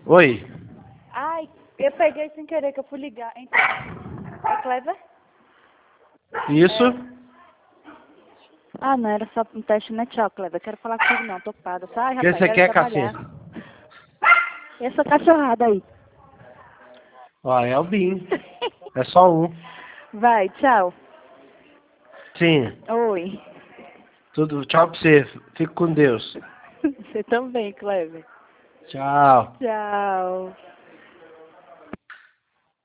Oi. Ai, eu peguei sem querer que eu fui ligar. Então, é Clever? Isso? Ah, não, era só um teste, né? Tchau, Clever. Quero falar contigo não, tô ocupada. Sai, O que rapaz, você quero quer, trabalhar. cacete? E essa cachorrada aí? Ó, é o Bim. É só um. Vai, tchau. Sim. Oi. Tudo. Tchau pra você. Fique com Deus. Você também, Clever. Tchau. Tchau.